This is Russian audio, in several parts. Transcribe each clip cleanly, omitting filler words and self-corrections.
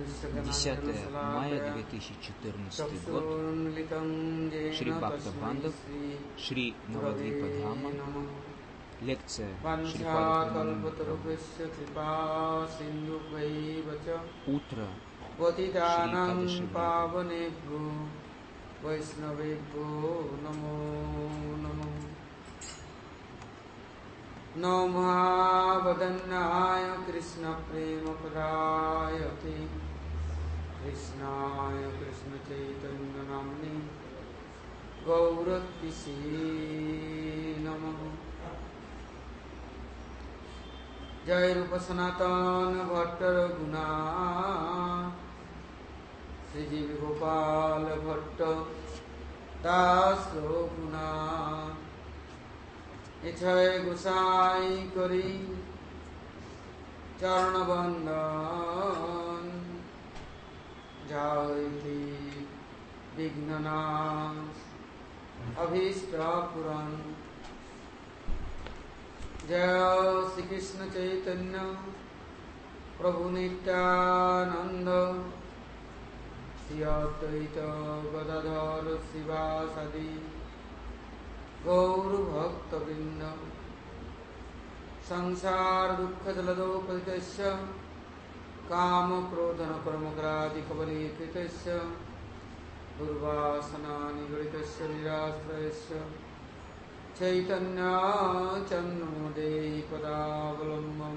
10 мая 2014 год. Шри Бхактабандав, Шри Навадвипа Дхама. Лекция Шрипада Праманандапрабху. Утро Шри Кадыши Namahavadanaya Krishna Prema Padayate Krishnaya Krishna Chaitanya Namni Gauratpisi Namaha Jai Rupa Sanatana Bhatta Raghuna Sri Jiva Gopala Bhatta Das Raghuna Ichai Gosai Kari Charana Bandhan Jaiti Vignanas Abhishta Puran Jaya Sri Krishna Chaitanya Prabhu Nityananda Sri Advaita Gadadhar Sivasadi Gaur Bhakta Vrinda Sansar Dukkha Jalado Paditasya Kama Krodhana Paramagradi Kabali Kritasya Durvasana Nigaritasya Nirastrayasya Chaitanya Channudehi Padavalamam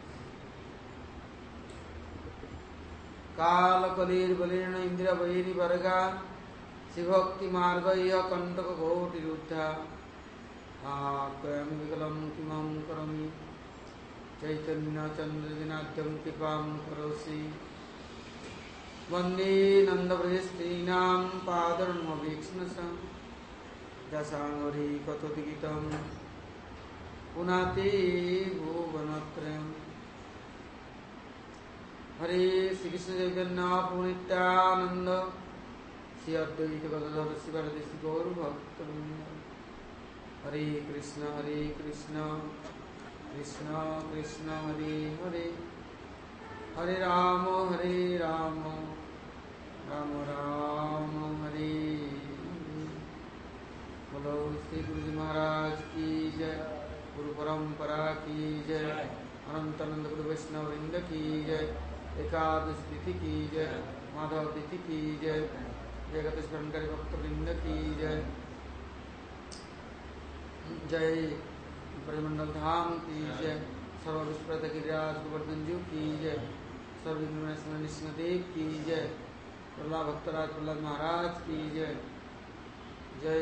Kala Kalir Balirna Indira Vairi Varga Sivakti Margaya Kantaka Goti Ruddha Akayam Vikalam Kimam Karami Chaitanya Chandradinatyam Kipam Karosi Vande Nanda Vrajastrinam Padarma Vikshnasam Jasangari Katodigitam Punati Bhuvanatrayam Hare Sri Krishna Chaitanya Punityananda Sri Advaita Gadadhar Sivasadi Sri Gaur Bhakta Vrinda Hare Krishna Krishna Krishna Hare Hare Hare Rama Rama Rama Hare Bolo Sri Guruji Maharaj Ki Jai Guru Parampara Ki Jai Anantananda Guru Vaishnava Vrinda Ki Jai Ekadashi Tithi Ki Jai Madhav Tithi Ki Jai Jagat Swankari Bhakta Vrinda Ki Jai Jai Parimandal Dham Ki Jai Sarva Vishprata Giriraj Govardhan Ji Ki Jai Sarva Vimrasana Nisnadev Ki Jai Pralad Bhaktaraj Pralad Maharaj Ki Jai Jai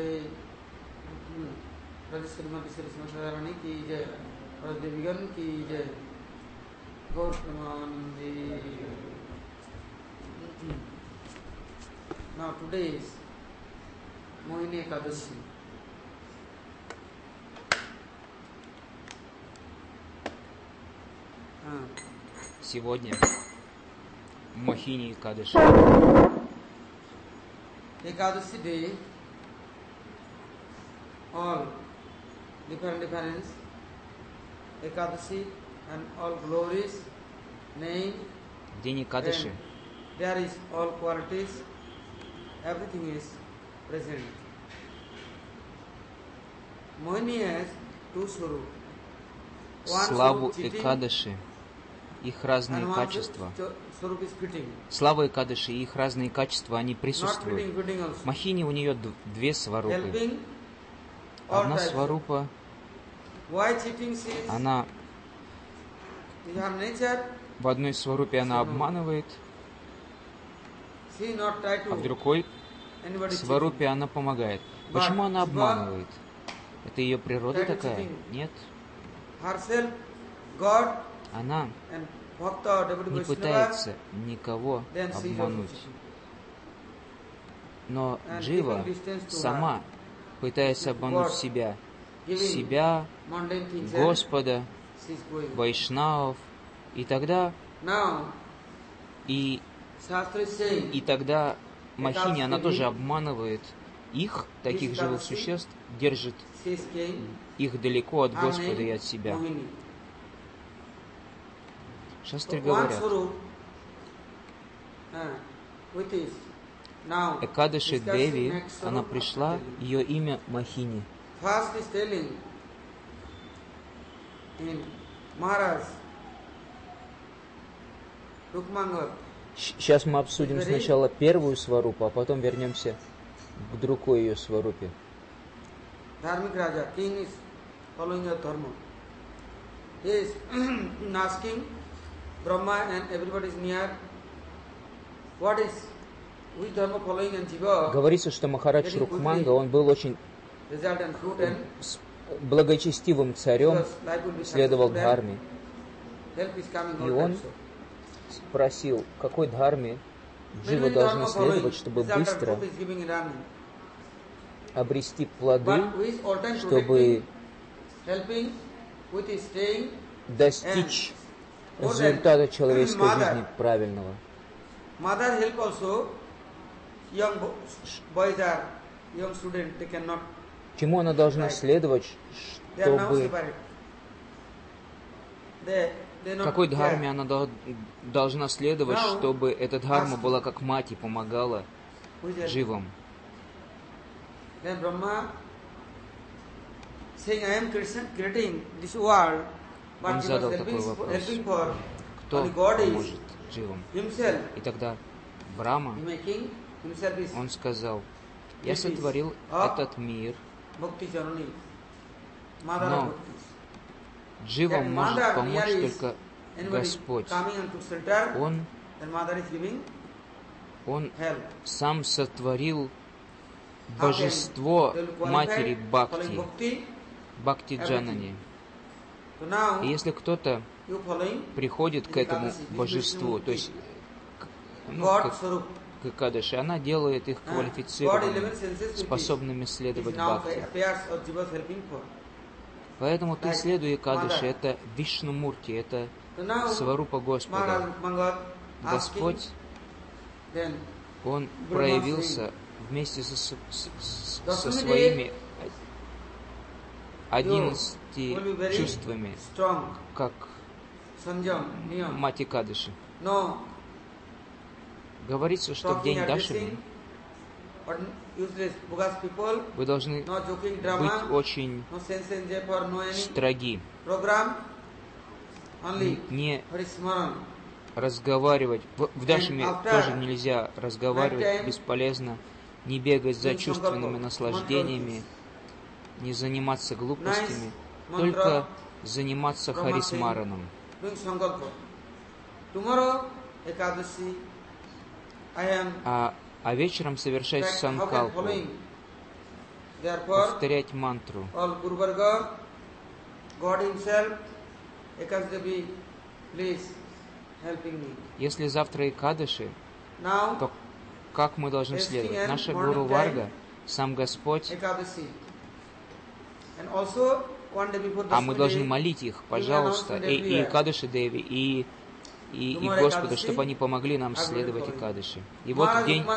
Radha Srimati Sri Srimadharani Ki Jai Radha Devigan Ki Jai Gaur Pramanandi. Now today is Mohini Ekadashi. Сегодня Мохини Экадаши. Ekadashi day, all different Ekadashi and all glories, name. День Экадаши. There is all qualities, everything is present. Mohini has two swarup. Славу Экадаши, их разные качества. Слава Экадаши и их разные качества, они присутствуют. Мохини, у нее две сварупы. Одна сварупа, она в одной сварупе она обманывает, а в другой сварупе она помогает. Почему она обманывает? Это ее природа такая? Нет. Она не пытается никого обмануть. Но Джива сама пытается обмануть себя, Господа, Вайшнавов, и тогда Мохини, она тоже обманывает их, таких живых существ, держит их далеко от Господа и от себя. Шастры говорят, with this. Now, Экадаши discussing Деви, next она Swarup пришла, of Devi. ее имя Махини. First is telling in Maharaj Rukmangat. Сейчас мы обсудим сначала первую сварупу, а потом вернемся к другой ее сварупе. Dharmic Raja, king is following your dharma. He is asking Brahma and everybody is near. What is which dharma following and Jiva? Говорится, что Махарадж Рукманга, он был очень Result and fruit and благочестивым царем, следовал дхарме. help is coming И all он times. спросил, какой дхарме джива должна следовать, чтобы быстро обрести плоды, чтобы достичь результата человеческой жизни правильного. Mother help also young boys are young students, they cannot. Чему она должна следовать, чтобы... Какой дхарме она должна следовать, чтобы эта дхарма была как мать и помогала дживам? Он задал такой вопрос. Кто поможет дживам? И тогда Брахма, он сказал, я сотворил этот мир, но дживам может помочь только Господь. Он сам сотворил божество матери Бхакти, Бхакти Джанани. И если кто-то приходит к этому божеству, то есть к Экадаши, она делает их квалифицированными, способными следовать Бхакти. Поэтому ты следуй Экадаши, это Вишну-мурти, это сварупа Господа. Господь, Он проявился вместе со своими 11 чувствами, как мать Экадаши. Говорится, что в день Дашами вы должны быть очень строги, не разговаривать. В Дашами тоже нельзя разговаривать, бесполезно, не бегать за чувственными наслаждениями, не заниматься глупостями, только заниматься харисмараном. А вечером совершать санкалпу, повторять мантру. Если завтра Экадаши, то как мы должны следовать? Наша Гуру Варга, сам Господь, а мы должны молить их, пожалуйста, и Экадаши Деви, и Господа, чтобы они помогли нам следовать Экадаши. И вот в день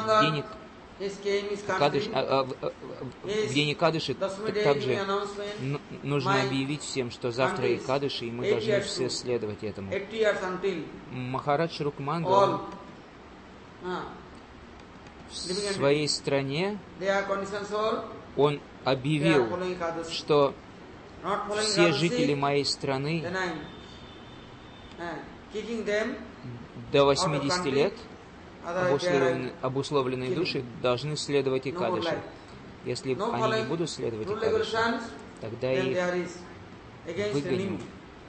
Экадаши также нужно объявить всем, что завтра Экадаши, и мы должны все следовать этому. Махарадж Рукманга в своей стране он объявил, что все жители моей страны до 80 лет обусловленные души должны следовать Экадаши. Если они не будут следовать Экадаши, тогда я их выгоню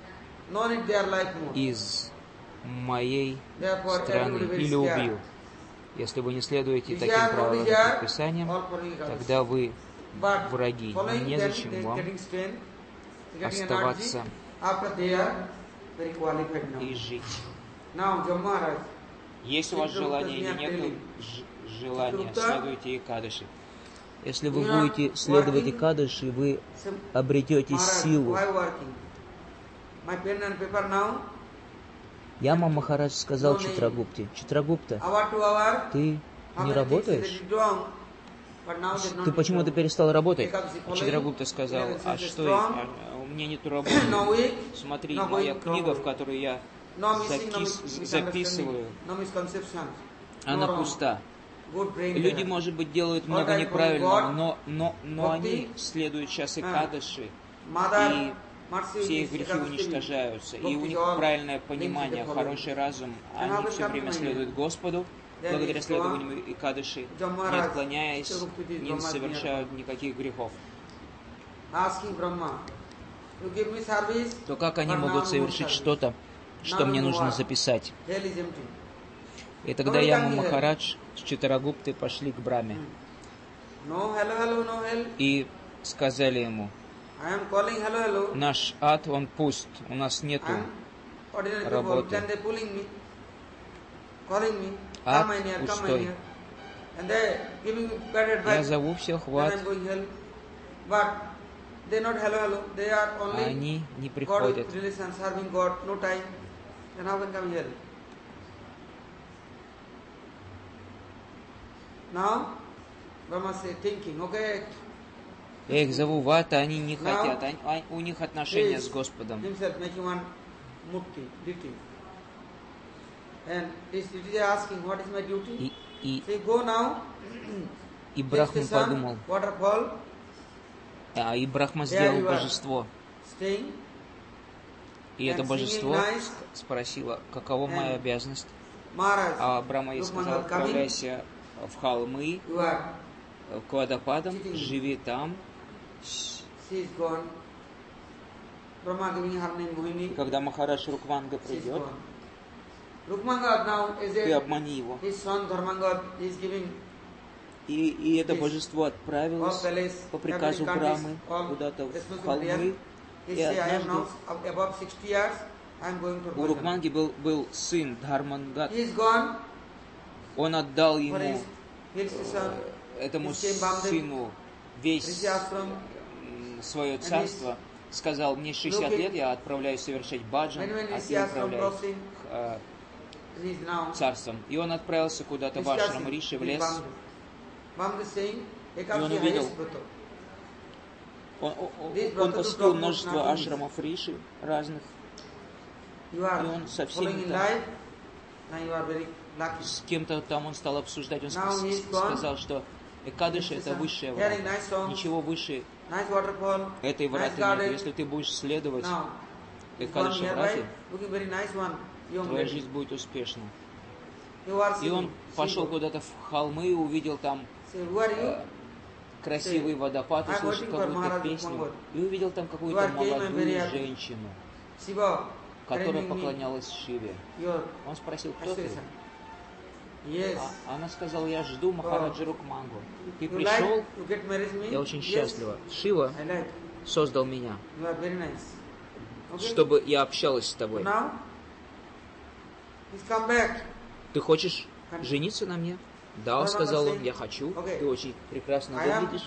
из моей страны или убью. Если вы не следуете таким правилам и предписаниям, тогда вы враги. Незачем вам оставаться и жить. Есть у вас желание или нет желания, следуйте Экадаши. Если вы будете следовать Экадаши, вы обретете силу. Яма Махарадж сказал Читрагупте: Читрагупта, ты не работаешь? Ты почему-то перестал работать? Читрагупта сказал: а что, у меня нету работы. Смотри, моя книга, в которой я записываю она пуста. Люди, может быть, делают много неправильного, но они следуют сейчас Экадаши, и все их грехи уничтожаются. И у них правильное понимание, хороший разум, они все время следуют Господу, благодаря следованию Экадаши, не отклоняясь, не совершают никаких грехов. То как они могут совершить что-то, что мне нужно записать? И тогда Яма Махарадж с Читрагуптой пошли к Брахме и сказали ему: наш ад, он пуст, у нас нету работы. Ад пустой. Я зову всех в ад, а они не приходят. Я их зову в ад, а они не хотят. У них отношения с Господом. И Брахма подумал, и Брахма сделал божество. И это божество спросило, какова моя обязанность? А Брахма ей сказал: отправляйся в холмы, к водопадам, живи там. Когда Махарадж Рукманга придет, ты обмани его. И это божество отправилось по приказу Брахмы куда-то в холмы. И однажды у Рукманги был сын Дхармангат. Он отдал ему, этому сыну, весь свое царство. Сказал: мне 60 лет, я отправляюсь совершать баджан, а ты отправляйся к царствам. И он отправился куда-то в ашрам Риши, в лес. И он увидел, он посетил множество ашрамов Риши разных. И он со всеми с кем-то там он стал обсуждать. Он сказал, что Экадаши — это высшая врата. Ничего выше этой враты нет. Если ты будешь следовать Экадаши врате, твоя жизнь будет успешна. И он пошел куда-то в холмы и увидел там красивый водопад, услышал какую-то песню, и увидел там какую-то молодую женщину, которая поклонялась Шиве. Он спросил: кто ты? Она сказала: я жду Махараджа Рукмангу. Ты пришел, я очень счастлива. Шива создал меня, чтобы я общалась с тобой. Ты хочешь жениться на мне? Да, сказал он, я хочу. Ты очень прекрасно выглядишь.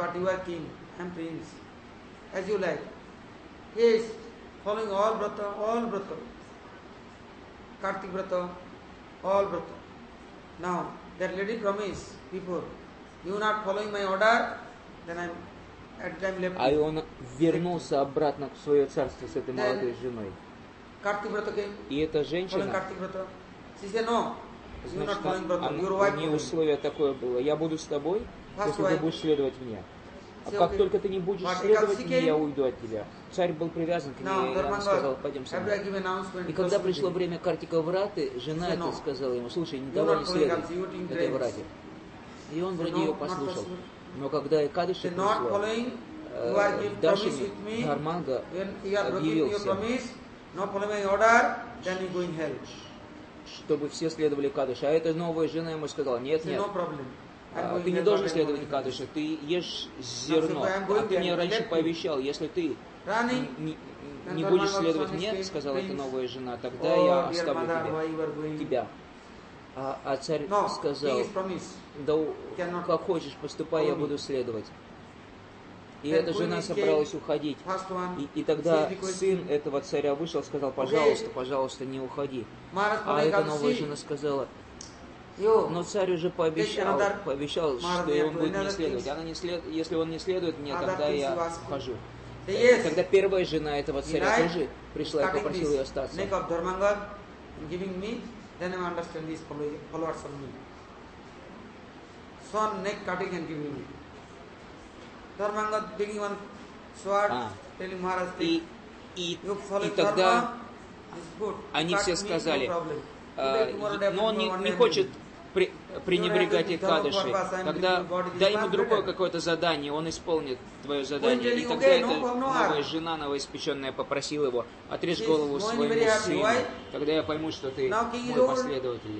Now, that lady promised before, you not following my order, then I'm at time left. А он вернулся обратно в свое царство с этой молодой женой. И эта женщина, значит, у нее условие такое было: я буду с тобой, если ты будешь следовать мне. А как только ты не будешь следовать мне, я уйду от тебя. Царь был привязан к ней, и он сказал: пойдем со мной. И когда пришло время Картика Враты, жена это сказала ему: слушай, давай не следуй этой врате. И он вроде ее послушал. Но когда Экадаши пришло, в Дашиме Дхарманга объявился, чтобы все следовали Экадаши. А эта новая жена ему сказала: нет, ты не должен следовать Экадаши, ты ешь зерно. А ты мне раньше пообещал, если ты не будешь следовать мне, сказала эта новая жена, тогда я оставлю тебя. А царь сказал: да как хочешь, поступай, я буду следовать. И эта жена собралась уходить. И тогда сын этого царя вышел, сказал: пожалуйста, пожалуйста, не уходи. А эта новая жена сказала: но царь уже пообещал, что он будет мне следовать. Если он не следует мне, тогда я ухожу. Тогда первая жена этого царя тоже пришла и попросила ее остаться. swan neck cutting and giving me. Dharmanga taking one sword, telling Maharaj, и тогда они все сказали, но он не хочет пренебрегать Экадаши, тогда дай ему другое какое-то задание, он исполнит твое задание. И тогда эта новая жена, новоиспеченная, попросила его, отрежь голову своему сыну, тогда я пойму, что ты мой последователь.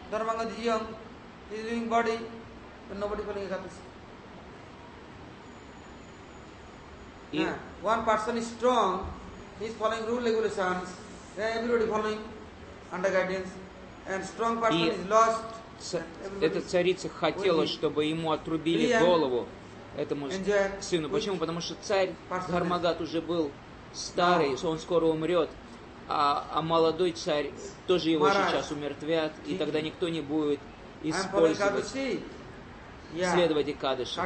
И one person is strong, he is following rule regulations, everybody following under guidance, and strong person is lost. Эта царица хотела, чтобы ему отрубили голову, этому сыну. Почему? Потому что царь Дхармагат уже был старый, он скоро умрет, а молодой царь тоже его сейчас умертвят, и тогда никто не будет использовать, следовать Экадаши.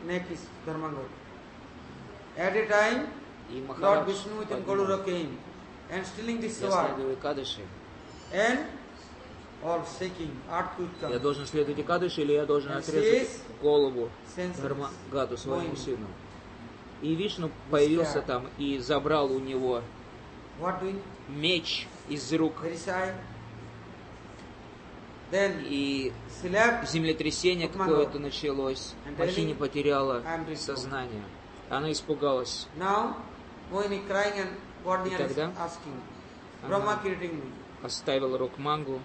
И Махарадж подумал, я следую Экадаши. Я должен следовать Экадаши, или я должен отрезать голову Дхармагату, своему сыну. И Вишну появился там и забрал у него меч из рук. И землетрясение какое-то началось. Махини потеряла сознание. Она испугалась. И тогда она оставила Рукмангу.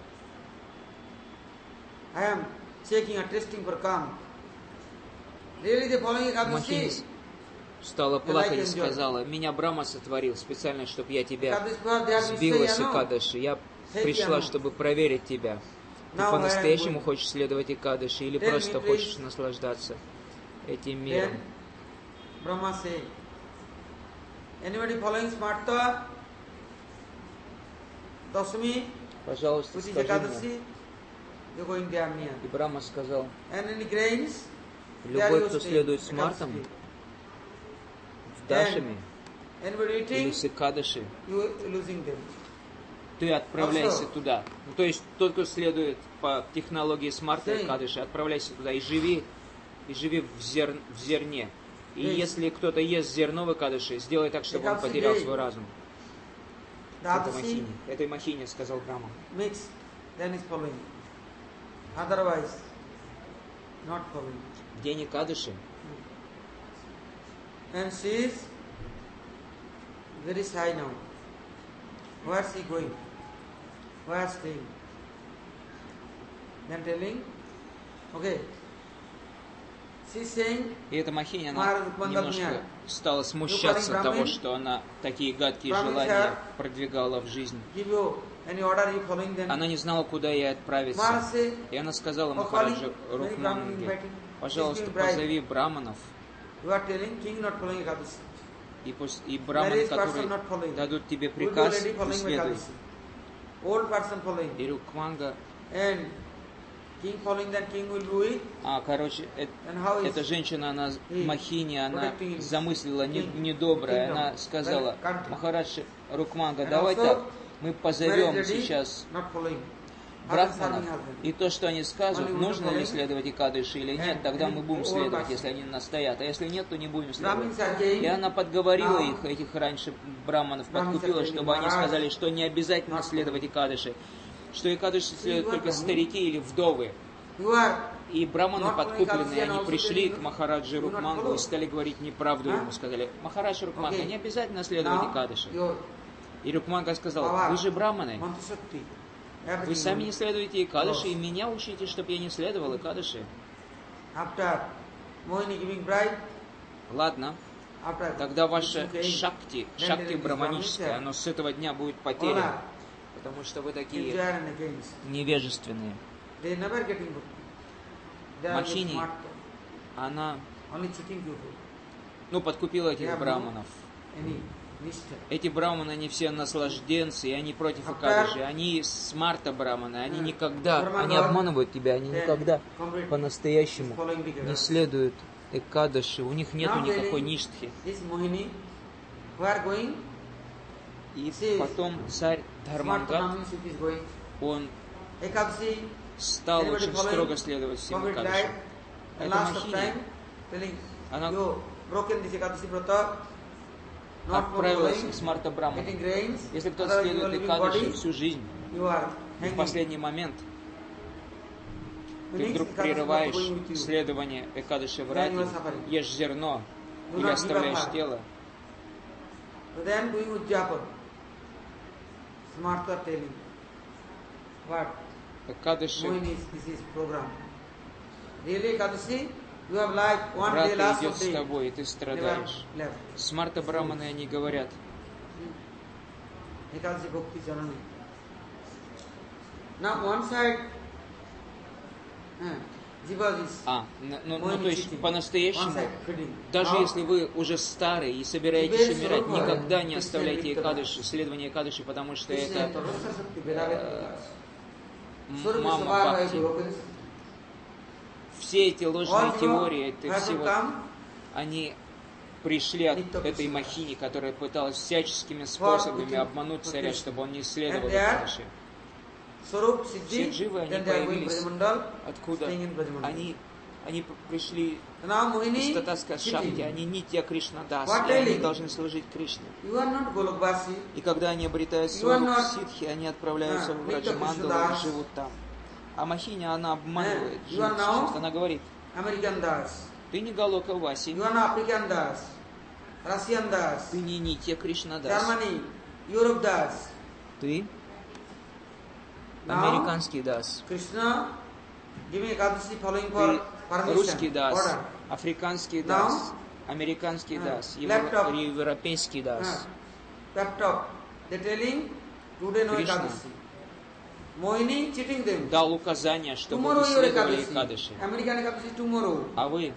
Махини стала плакать и сказала, меня Брахма сотворил специально, чтобы я тебя сбила с Экадаши. Я пришла, чтобы проверить тебя. Ты по-настоящему хочешь следовать Экадаши или просто хочешь наслаждаться этим миром? Пожалуйста, скажи мне. И Брахма сказал, любой, кто следует с Мартом, с Дашами или с Экадаши, ты отправляйся туда. Ну, то есть тот, кто следует по технологии Смарта и Экадаши, отправляйся туда и живи в зерне. И если кто-то ест зерно в Экадаши, сделай так, чтобы он потерял свой разум. Этой Махине сказал Брахма. День Экадаши. And she is very shy now. Where is she going? Where is she staying? Then telling, okay. She's saying, и эта Махини, она немножко стала смущаться от того, что она такие гадкие желания продвигала в жизнь. Она не знала, куда ей отправиться. И она сказала Махараджу Рукманге, пожалуйста, позови браманов. И браманы, которые дадут тебе приказ, следуй. И Рукманга, эта женщина, она Махини, она замыслила недоброе. Она сказала, Махарадж Рукманга, давай так, мы позовем сейчас брахманов, и то, что они скажут, нужно ли следовать Экадаши или нет, тогда мы будем следовать, если они настоят, а если нет, то не будем следовать. И она подговорила их, этих раньше браманов, подкупила, чтобы они сказали, что не обязательно следовать Экадаши, что Экадаши следуют только старики или вдовы. И браманы подкупленные, они пришли к Махараджи Рукмангу и стали говорить неправду ему, сказали, Махарадж Рукманга, не обязательно следовать Экадаши. И Рукманга сказал, вы же браманы, вы сами не следуете Экадаши, и меня учите, чтобы я не следовал Экадаши. Ладно, тогда ваше шакти браманическое, оно с этого дня будет потеряно, потому что вы такие невежественные. Махини, она подкупила этих браманов. Эти браманы, они все наслажденцы, и они против Экадаши. Они смарта браманы, они обманывают тебя, они никогда по-настоящему не следуют Экадаши. У них нету никакой ништхи. И потом царь Дхармангат, он стал очень строго следовать всем Экадаши. Эта Махини, она отправилась с Марта Брамана. Если кто-то следует Экадаши всю жизнь, и в последний момент ты вдруг прерываешь следование Экадаши Врати, ешь зерно или оставляешь тело, Экадаши Врата идет с тобой, и ты страдаешь. С Марта Браманы они говорят: то есть по-настоящему, даже если вы уже старый и собираетесь умирать, никогда не оставляйте Экадаши, следование Экадаши, потому что это мама Бхакти. Все эти ложные теории, они пришли от этой Махини, которая пыталась всяческими способами обмануть царя, чтобы он не следовал Экадаши. Все дживы, они появились откуда? Они пришли из Татаска Шакти, они Нитья Кришнадас, и они должны служить Кришне. И когда они обретают свою ситхи, они отправляются в Раджамандалу и живут там. А Махини, она обманывает, она говорит: ты не Галока Васи, ты не Нитья Кришнадас, ты американский дас, ты русский дас, африканский дас, американский дас, европейский дас. Кришна дал указание, чтобы вы следовали Экадаши. А вы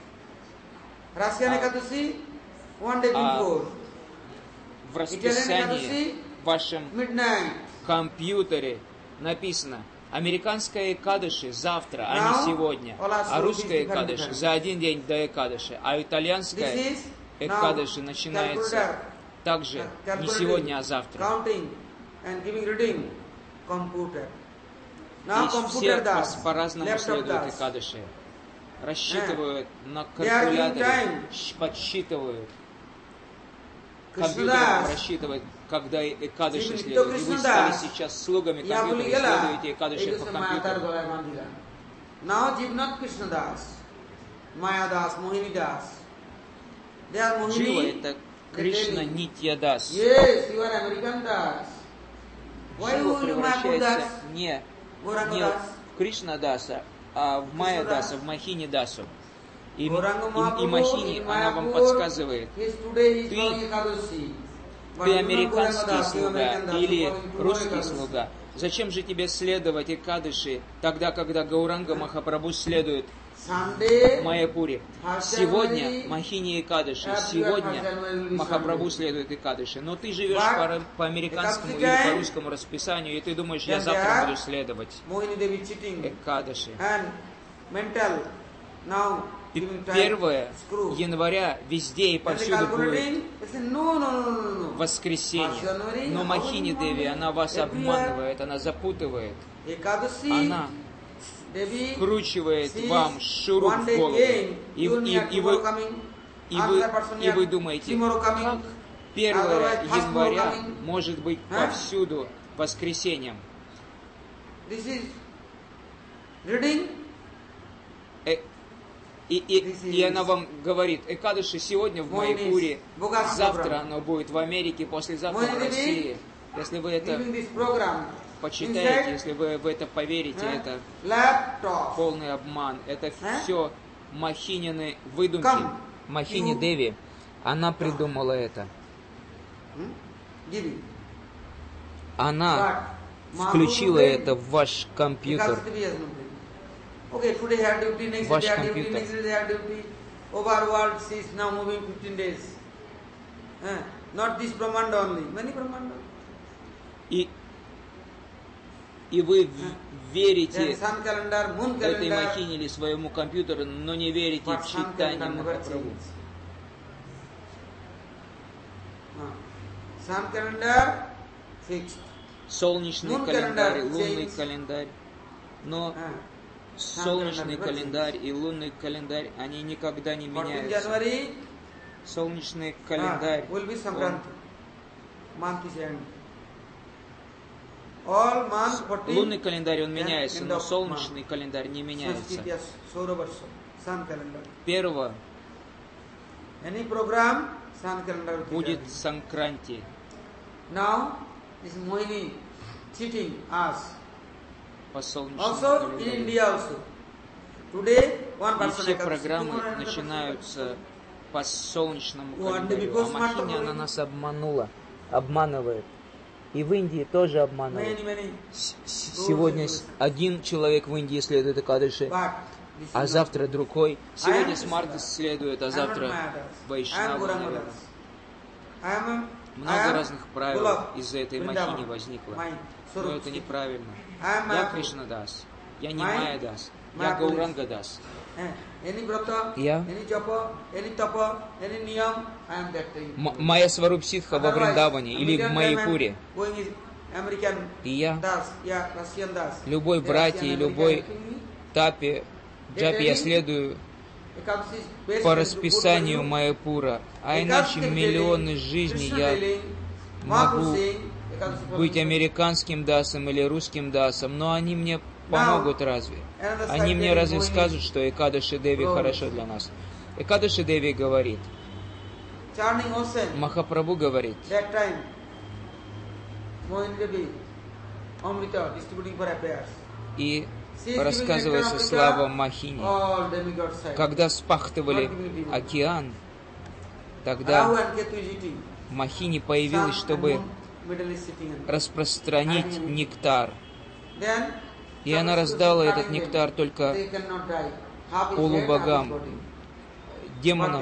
в расписании в вашем компьютере написано: американская Экадаши завтра, а не сегодня, а русская Экадаши за один день до Экадаши, а итальянская Экадаши начинается также не сегодня, а завтра. И все по-разному следуют Экадаши. Рассчитывают на калькуляторе, подсчитывают. Компьютер рассчитывает, когда Экадаши следует. И вы стали сейчас слугами компьютера и следуете Экадаши по компьютеру. Джива — это Кришна Нитья Дас. Джива превращается не в Кришна Даса, а в Майя Даса, в Махини Дасу. И Махини, она вам подсказывает: ты американский слуга или русский слуга. Зачем же тебе следовать Экадаши тогда, когда Гауранга Махапрабху следует в Майяпуре? Сегодня Махини Экадаши, сегодня Махапрабху следует Экадаши. Но ты живешь по американскому или по русскому расписанию, и ты думаешь: я завтра буду следовать Экадаши. 1 января везде и повсюду будет воскресенье. Но Махини Деви, она вас обманывает, она запутывает. Она вкручивает вам шуруп в голову. И вы думаете: как 1 января может быть повсюду воскресеньем? И она вам говорит: Экадаши сегодня в Майяпуре, завтра оно будет в Америке, послезавтра в России. Если вы это почитаете, если вы в это поверите, это полный обман. Это все Махинины выдумки. Махини Деви, она придумала это. Она включила это в ваш компьютер. Ваш компьютер. И вы верите этой Махине или своему компьютеру, но не верите в читание Махапрабху. Солнечный календарь, лунный календарь. Но солнечный календарь и лунный календарь, они никогда не меняются. Солнечный календарь, лунный календарь, он меняется, но солнечный календарь не меняется. Первого будет Санкранти. По солнечному календарю. И все программы начинаются по солнечному календарю. А Махини, она нас обманывает. И в Индии тоже обманывает. Сегодня один человек в Индии следует Экадаши, а завтра другой. Сегодня Смарта следует, а завтра Вайшнава, наверное. Много разных правил из-за этой Махини возникло. Но это неправильно. Я Кришнадас, я не Майядас, я Гауранга-дас. Моя Сварупситха во Вриндаване или в Майяпуре. И я, любой братья, любой тапе, джапе, я следую по расписанию Майяпура. А иначе миллионы жизней я могу быть американским дасом или русским дасом, но они мне помогут разве? Они мне разве скажут, что Экадаши Деви хорошо для нас? Экадаши Деви говорит, Махапрабху говорит, и рассказывается слава Махини. Когда спахтывали океан, тогда Махини появилась, чтобы распространить нектар. И она раздала этот нектар только полубогам. Демонам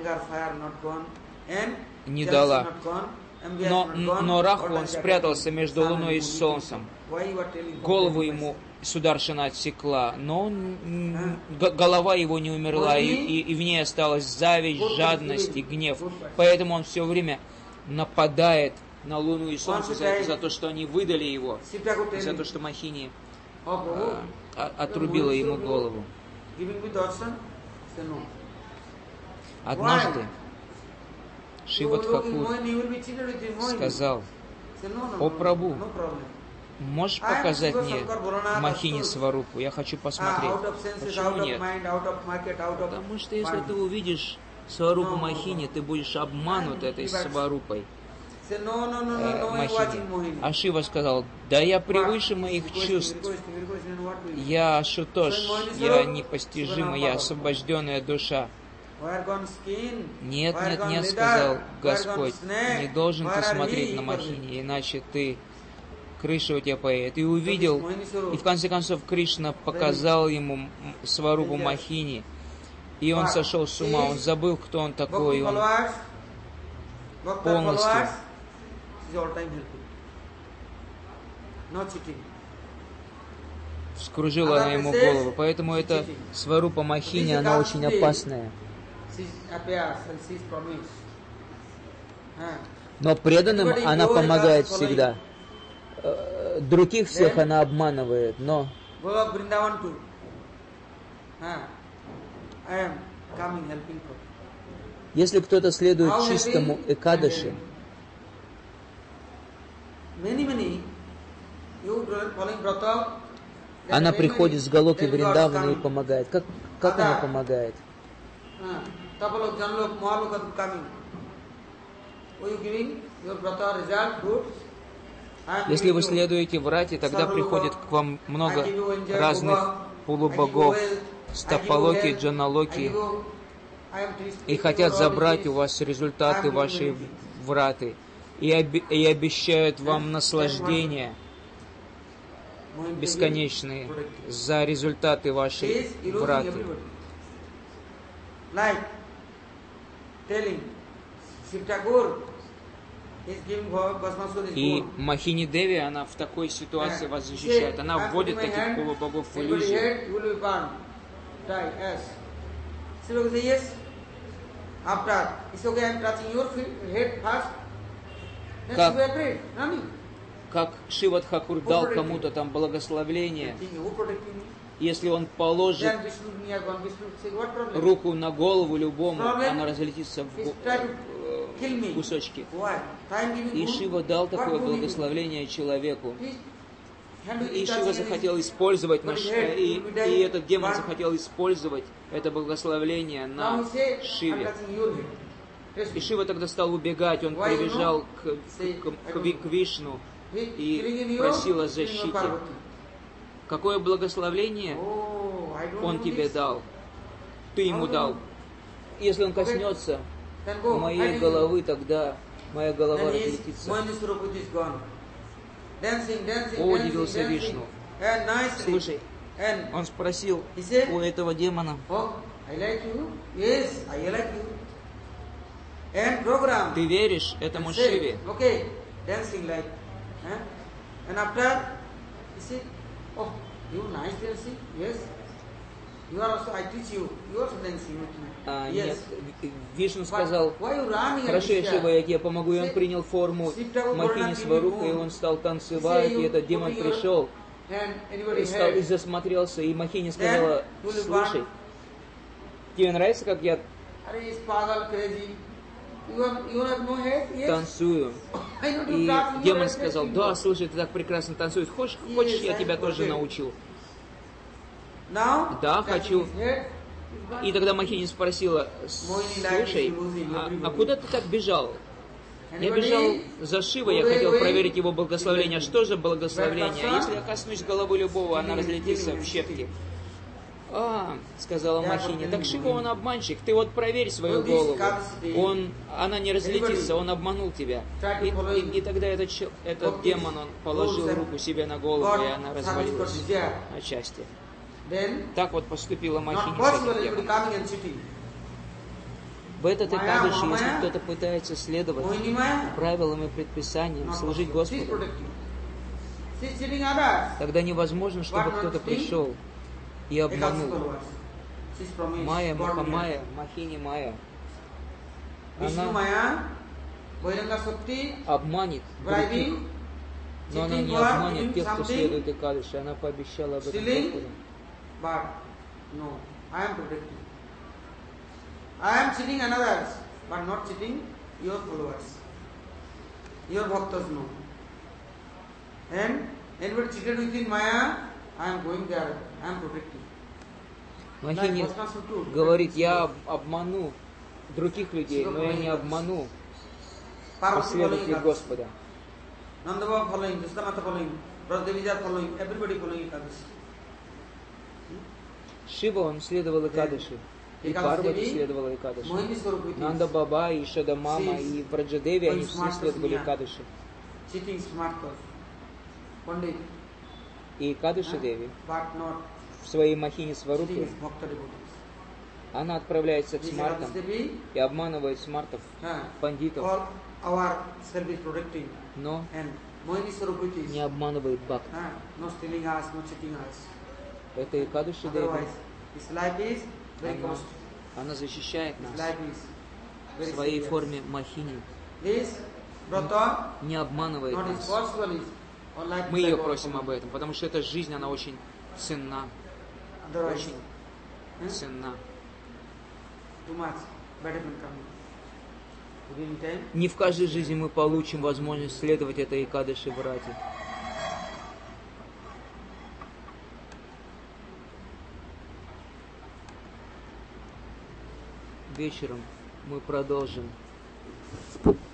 не дала. Но Раху, он спрятался между луной и солнцем. Голову ему Сударшана отсекла, но голова его не умерла, и в ней осталась зависть, жадность и гнев. Поэтому он все время нападает на Луну и Солнце за то, что они выдали его, за то, что Махини отрубила ему голову. Однажды Шива Тхакур сказал: «О Прабху, можешь показать мне Махини Сварупу? Я хочу посмотреть». Почему нет? Потому что если ты увидишь Сварупу Махини, ты будешь обманут этой Сварупой Махини. А Шива сказал: да я превыше моих чувств. Я Ашутош, я непостижимый, я освобожденная душа. Нет, нет, нет, сказал Господь, не должен ты смотреть на Махини, иначе ты, крыша у тебя поедет. И увидел, и в конце концов Кришна показал ему Сварупу Махини, и он сошел с ума, он забыл, кто он такой, он полностью вскружила она ему голову. Поэтому эта Сварупа Махини, она очень опасная. Но преданным она помогает всегда. Других всех она обманывает, но если кто-то следует чистому Экадаши, она приходит с Галоки Вриндавана и помогает. Как она помогает? Если вы следуете Врате, тогда приходит к вам много разных полубогов, Стапалоки, Джаналоки, и хотят забрать у вас результаты вашей Враты, и обещают вам наслаждение бесконечные за результаты вашей Враты. И Махини Деви, она в такой ситуации вас защищает. Она вводит таких полубогов в иллюзию. Как Шива Тхакур дал кому-то там благословление, Если он положит руку на голову любому, она разлетится в кусочки. И Шива дал такое благословение человеку. И Шива захотел использовать, и этот демон захотел использовать это благословение на Шиве. И Шива тогда стал убегать, он прибежал к Вишну и просил о защите. Какое благословение он тебе дал? Ты ему дал. Если он коснется моей головы, тогда моя голова разлетится. О, удивился Вишну. Слушай, он спросил у этого демона: ты веришь этому Шиве? Нет, Вишну сказал: хорошо, Шива, я тебе помогу. И он принял форму Махини Сварупа, и он стал танцевать, и этот демон пришел и засмотрелся, и Махини сказала: слушай, тебе нравится, как я танцую? И демон сказал: да, слушай, ты так прекрасно танцуешь, хочешь, я тебя тоже научу? Да, хочу. И тогда Махини спросила: слушай, а куда ты так бежал? Я бежал за Шивой, я хотел проверить его благословение. Что же благословение? Если я коснусь головы любого, она разлетится в щепки. Сказала Махини, так Шива, он обманщик, ты вот проверь свою голову. Она не разлетится, он обманул тебя. И тогда этот демон, он положил руку себе на голову, и она развалилась на части. Так вот поступила Махини с этим демоном. В этот Экадаши, если кто-то пытается следовать правилам и предписаниям, служить Господу, тогда невозможно, чтобы кто-то пришел и обманул. Майя, Махамайя, Махини Майя, она обманет других, но она не обманет тех, кто следует Экадаши. Она пообещала об этом Господу. But no, I am protecting. I am cheating others, but not cheating your followers. Your bhaktas know. And anybody cheated within Maya, I am going there. I am protecting. Махини говорит: я обману других людей, но я не обману последователей Господа. Nandababa following, Krishnamata following, Brahmadevija following, everybody following Ekadashi. Шива, он следовал Экадаши, и Парвати следовала Экадаши. Нанда Баба, и Шада Мама, и Враджадеви, они все следовали Экадаши. И Экадаши Деви в своей Махини Сварупе, она отправляется к смартам и обманывает смартов, пандитов, но не обманывает бхакти. Это Экадаши Деви. Она защищает нас в своей форме Махини. Не обманывает нас. Мы ее просим об этом, потому что эта жизнь, она очень ценна. Очень ценна. Не в каждой жизни мы получим возможность следовать этой Экадаши Врати. Вечером мы продолжим